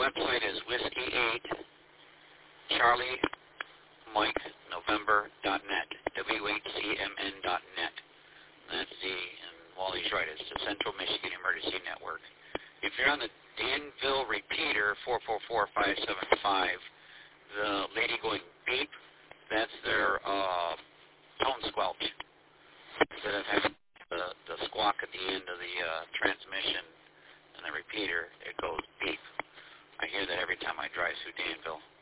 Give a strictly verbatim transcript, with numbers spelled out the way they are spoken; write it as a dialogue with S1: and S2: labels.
S1: website is whiskey eight Charlie Mike November dot net. W H C M N dot net. That's the, and Wally's right, it's the Central Michigan Emergency Network. If you're on the Danville repeater, four four four, five seven five, the lady going beep, that's their uh, tone squelch. Instead of having the, the squawk at the end of the uh, transmission and the repeater, it goes beep. I hear that every time I drive through Danville.